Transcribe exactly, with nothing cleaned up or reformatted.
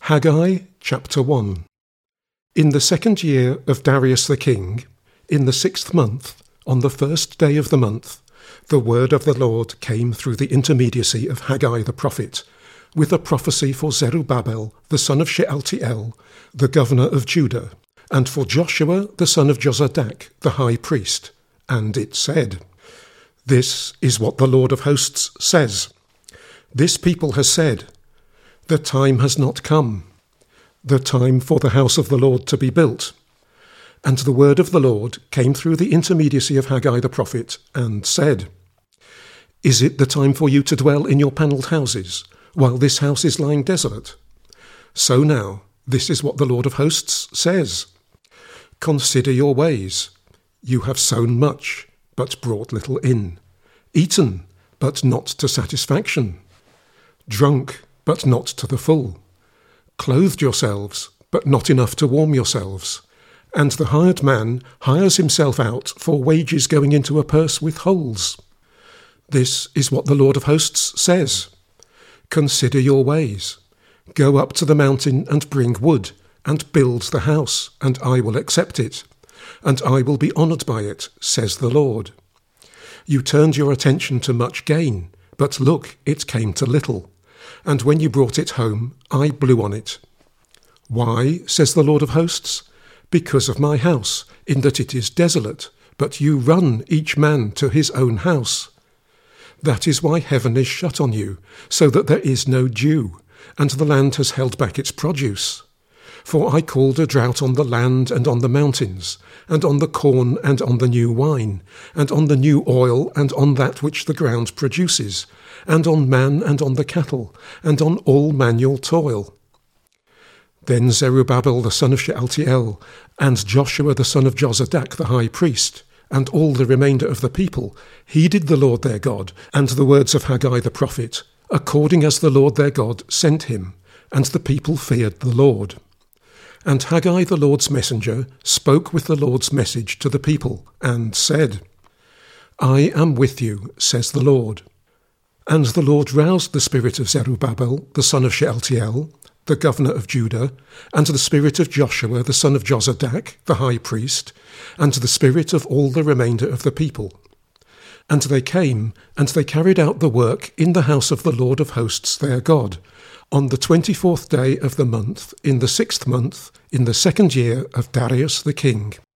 Haggai chapter one. In the second year of Darius the king, in the sixth month, on the first day of the month, the word of the Lord came through the intermediacy of Haggai the prophet, with a prophecy for Zerubbabel the son of Shealtiel, the governor of Judah, and for Joshua the son of Jozadak, the high priest. And it said, This is what the Lord of hosts says. This people has said, The time has not come, the time for the house of the Lord to be built. And the word of the Lord came through the intermediacy of Haggai the prophet, and said, Is it the time for you to dwell in your panelled houses, while this house is lying desolate? So now, this is what the Lord of hosts says. Consider your ways. You have sown much, but brought little in. Eaten, but not to satisfaction. Drunk, but not to the full. Clothed yourselves, but not enough to warm yourselves. And the hired man hires himself out for wages going into a purse with holes. This is what the Lord of hosts says. Consider your ways. Go up to the mountain and bring wood, and build the house, and I will accept it, and I will be honoured by it, says the Lord. You turned your attention to much gain, but look, it came to little. And when you brought it home, I blew on it. Why, says the Lord of hosts? Because of my house, in that it is desolate, but you run each man to his own house. That is why heaven is shut on you, so that there is no dew, and the land has held back its produce. For I called a drought on the land and on the mountains, and on the corn and on the new wine, and on the new oil and on that which the ground produces, and on man and on the cattle, and on all manual toil. Then Zerubbabel the son of Shealtiel, and Joshua the son of Jozadak the high priest, and all the remainder of the people, heeded the Lord their God, and the words of Haggai the prophet, according as the Lord their God sent him, and the people feared the Lord. And Haggai the Lord's messenger spoke with the Lord's message to the people, and said, I am with you, says the Lord. And the Lord roused the spirit of Zerubbabel the son of Shealtiel, the governor of Judah, and the spirit of Joshua the son of Jozadak, the high priest, and the spirit of all the remainder of the people. And they came, and they carried out the work in the house of the Lord of hosts their God, on the twenty-fourth day of the month, in the sixth month, in the second year of Darius the king.